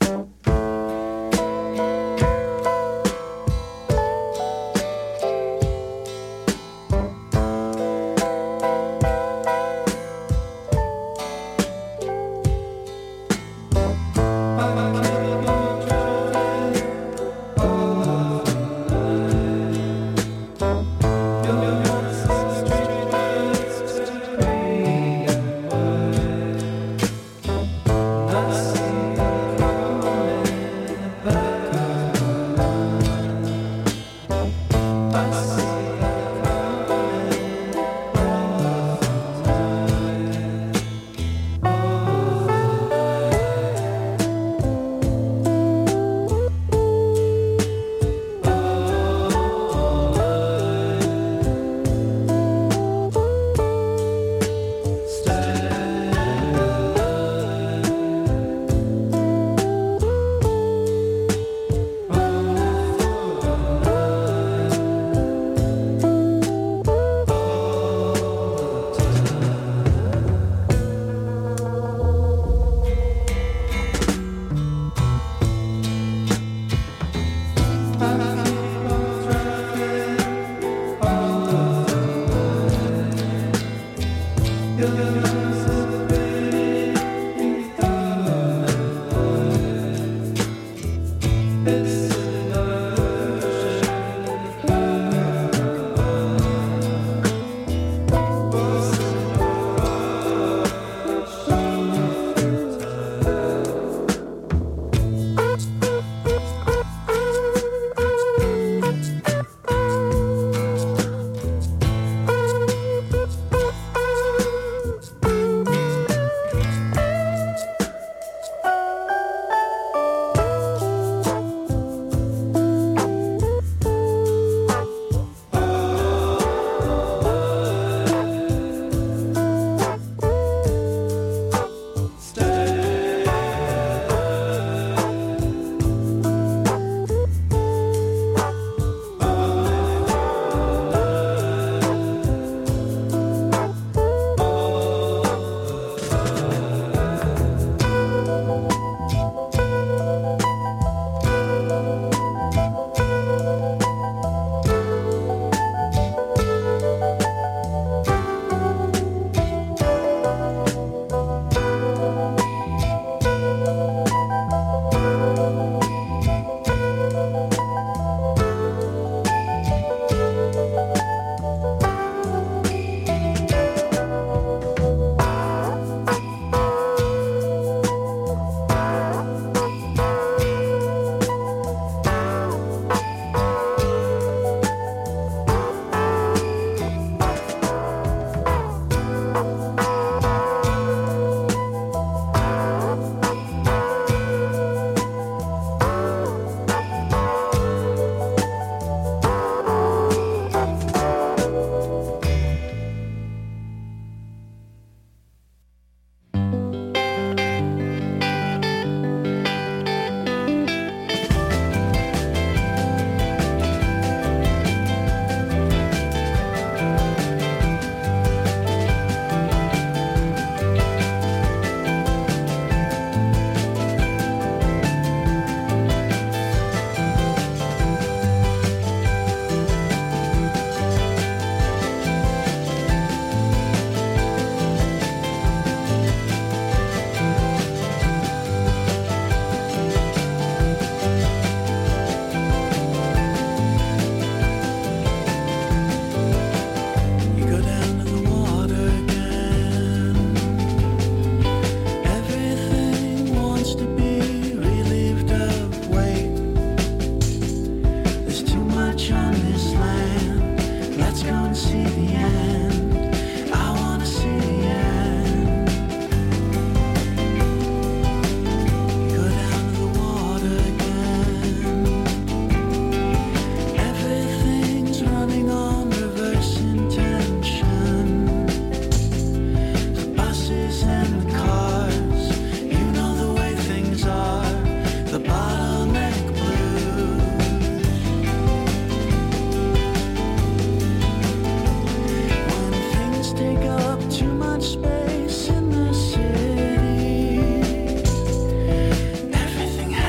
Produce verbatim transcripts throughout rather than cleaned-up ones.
Everything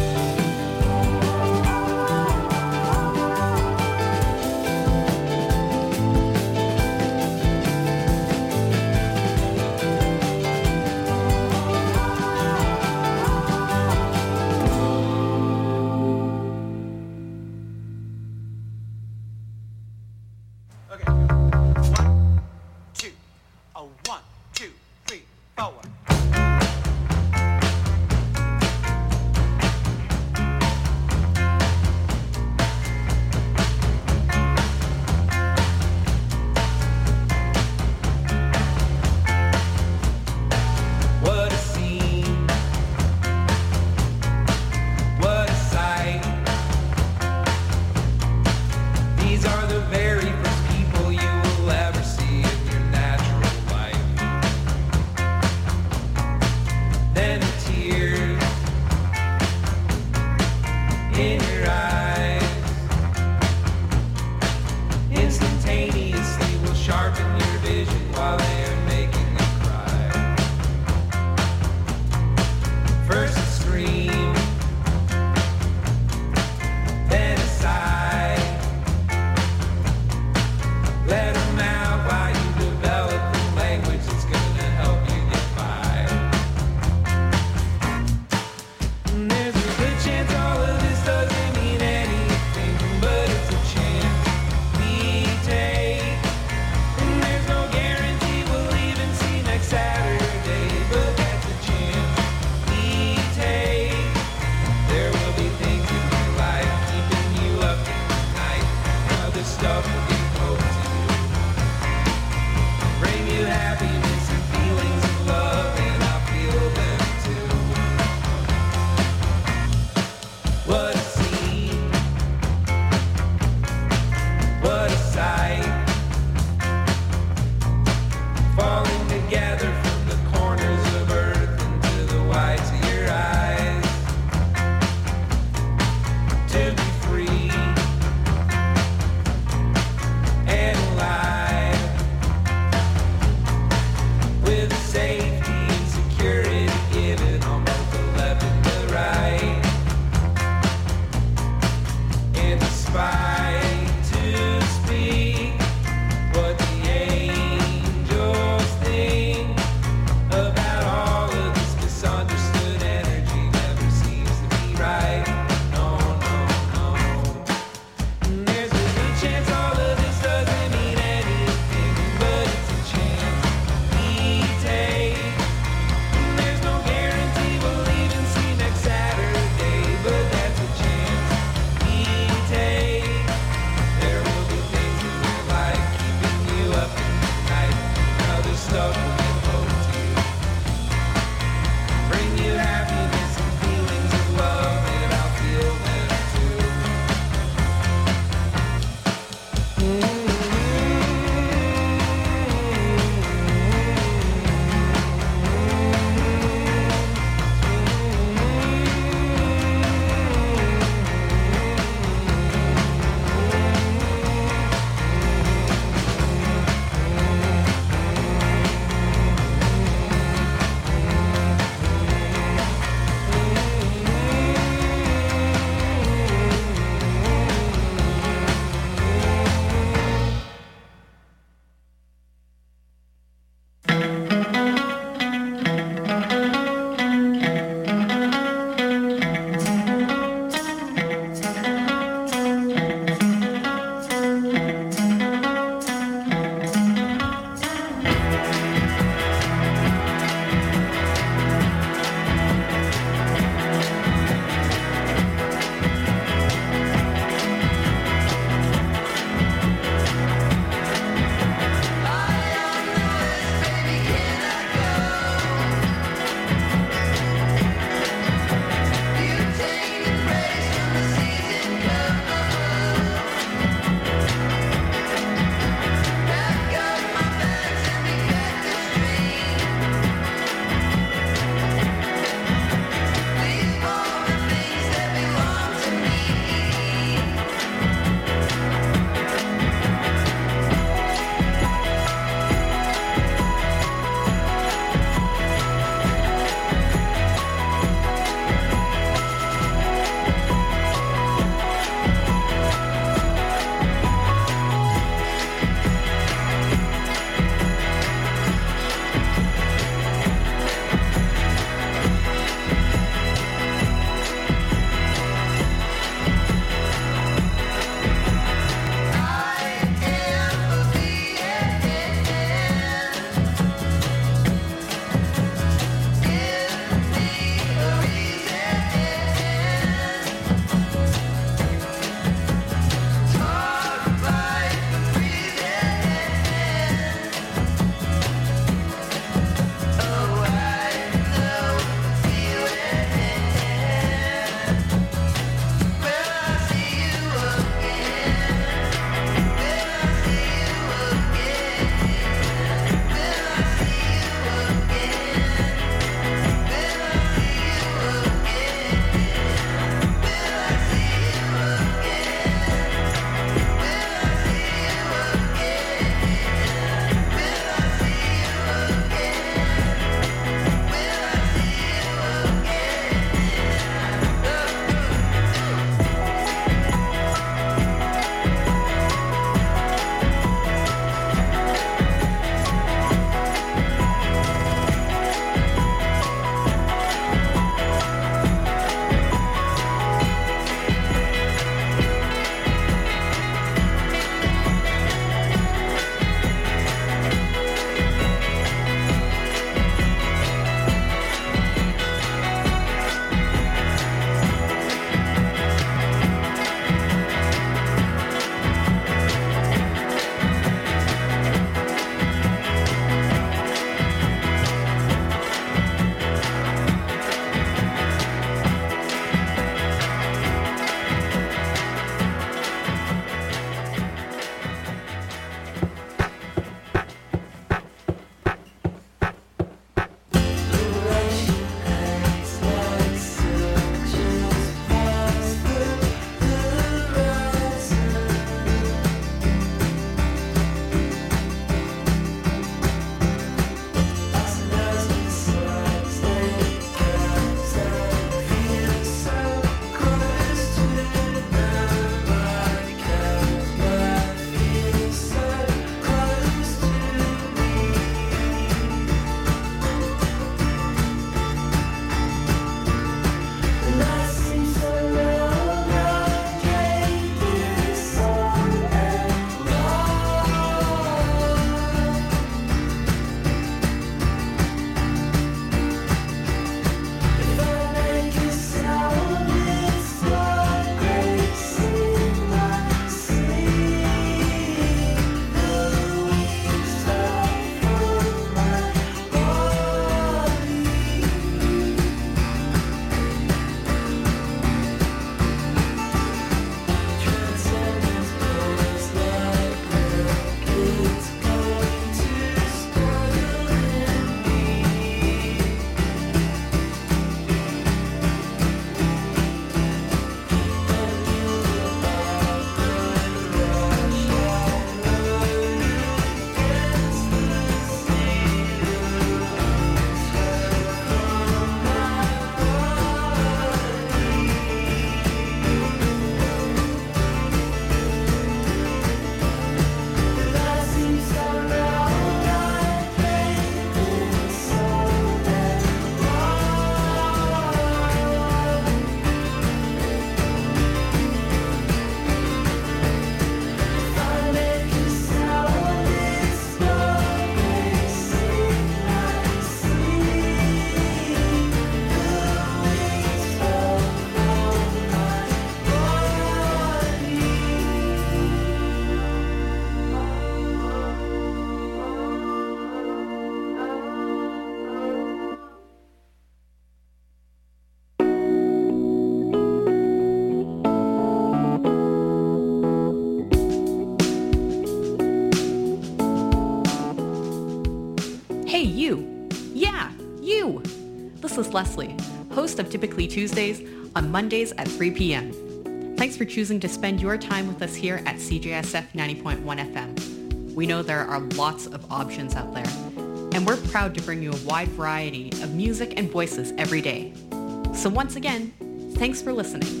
you? This is Leslie, host of Typically Tuesdays on Mondays at three p.m. Thanks for choosing to spend your time with us here at C J S F ninety point one F M. We know there are lots of options out there, and we're proud to bring you a wide variety of music and voices every day. So once again, thanks for listening.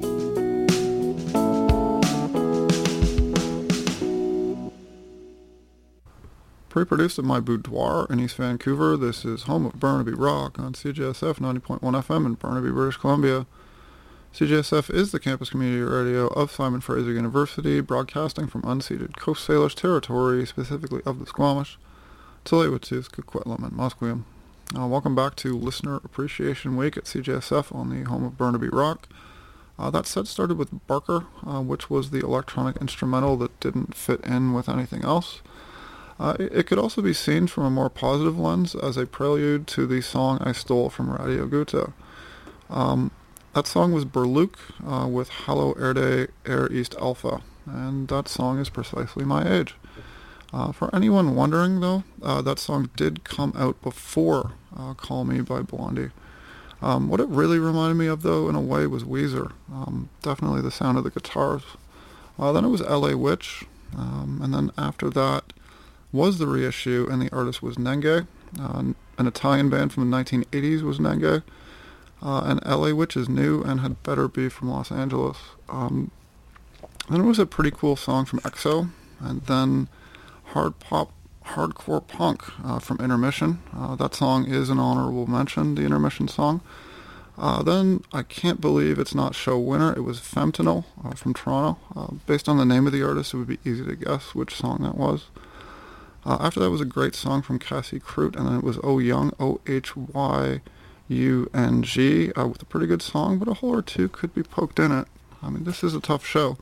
Pre-produced at my boudoir in East Vancouver, this is home of Burnaby Rock on C J S F ninety point one F M in Burnaby, British Columbia. C J S F is the campus community radio of Simon Fraser University, broadcasting from unceded Coast Salish territory, specifically of the Squamish, Tsleil-Waututh, Coquitlam, and Musqueam. Uh, welcome back to Listener Appreciation Week at C J S F on the home of Burnaby Rock. Uh, that set started with Barker, uh, which was the electronic instrumental that didn't fit in with anything else. Uh, it, it could also be seen from a more positive lens as a prelude to the song I stole from Radio Guta. Um, that song was Berluk uh, with Hallo Erde Air East Alpha, and that song is precisely my age. Uh, for anyone wondering, though, uh, that song did come out before uh, Call Me by Blondie. Um, what it really reminded me of, though, in a way, was Weezer. Um, definitely the sound of the guitars. Uh, then it was L A Witch, um, and then after that was the reissue, and the artist was Nenge. Uh, an Italian band from the nineteen eighties was Nenge. Uh, and L A Witch is new and had better be from Los Angeles. Um, then it was a pretty cool song from X O, and then hard pop, hardcore punk uh, from Intermission. Uh, that song is an honorable mention, the Intermission song. Uh, then I can't believe it's not show winner. It was Femtinel uh, from Toronto. Uh, based on the name of the artist, it would be easy to guess which song that was. Uh, after that was a great song from Cassie Crute, and then it was Oh Young, O H Y U N G, uh, with a pretty good song, but a hole or two could be poked in it. I mean, this is a tough show.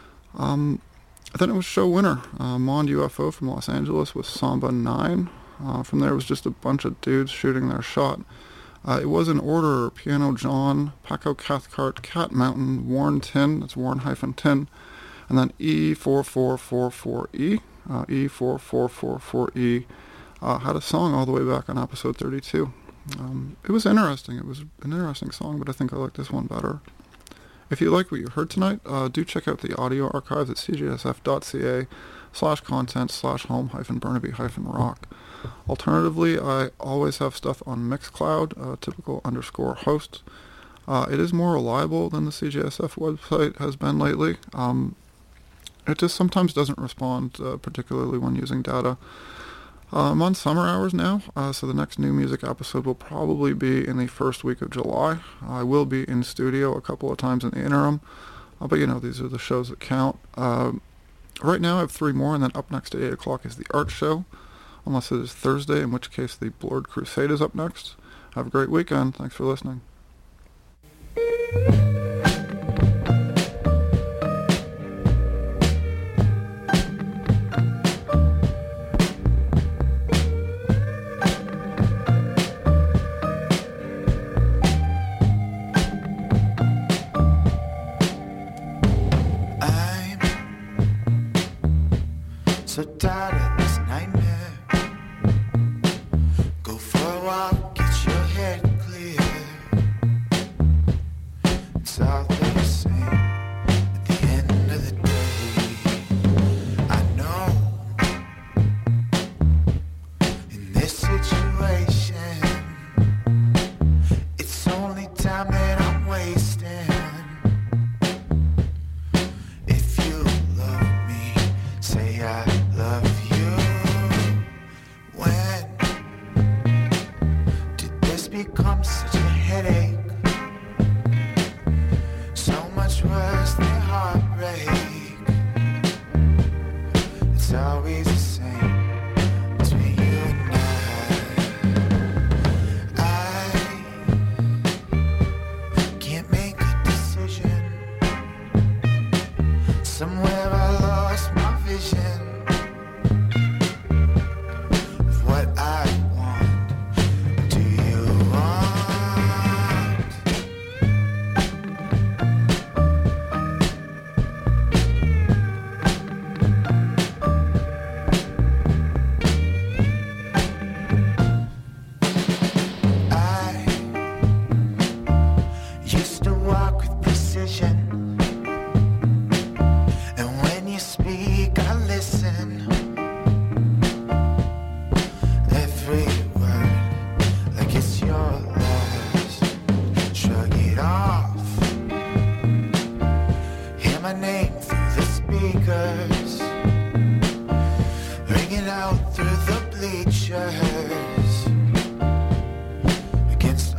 Um, then it was show winner, uh, Mond U F O from Los Angeles with Samba nine. Uh, from there it was just a bunch of dudes shooting their shot. Uh, it was in order: Piano John, Paco Cathcart, Cat Mountain, Warren Tin, that's Warren hyphen Tin, and then E four four four four E. Uh, E four four four four E uh, had a song all the way back on episode thirty-two. Um, it was interesting. It was an interesting song, but I think I like this one better. If you like what you heard tonight, uh, do check out the audio archives at cjsf.ca slash content slash home hyphen Burnaby hyphen rock. Alternatively, I always have stuff on Mixcloud, uh, typical underscore host. Uh, it is more reliable than the C J S F website has been lately. Um, It just sometimes doesn't respond, uh, particularly when using data. Uh, I'm on summer hours now, uh, so the next new music episode will probably be in the first week of July. I will be in studio a couple of times in the interim, uh, but you know, these are the shows that count. Uh, right now I have three more, and then up next at eight o'clock is the art show, unless it is Thursday, in which case the Blurred Crusade is up next. Have a great weekend. Thanks for listening. So tired of this nightmare. Go for a walk, get your head clear. It's all the same at the end of the day. I know in this situation, it's only time that I'm wasting. If you love me, say I love you. When did this become such a headache? So much worse than heartbreak. It's always the same between you and I. I can't make a decision. Somewhere I lost my vision of what I want. Do you want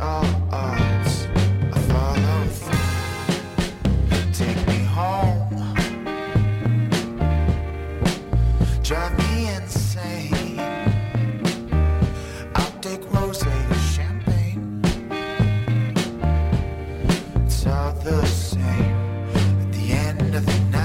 all odds, I follow through. Take me home, drive me insane. I'll take rosé or champagne. It's all the same at the end of the night.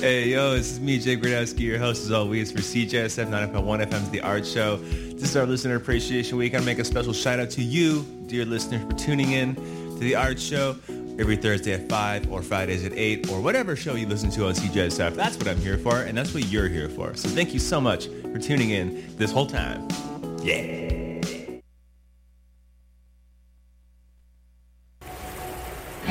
Hey, yo, this is me, Jay Gradowski, your host as always for C J S F ninety point one F M's The Art Show. This is our Listener Appreciation Week. I want to make a special shout out to you, dear listener, for tuning in to The Art Show every Thursday at five or Fridays at eight or whatever show you listen to on C J S F. That's what I'm here for, and that's what you're here for. So thank you so much for tuning in this whole time. Yeah.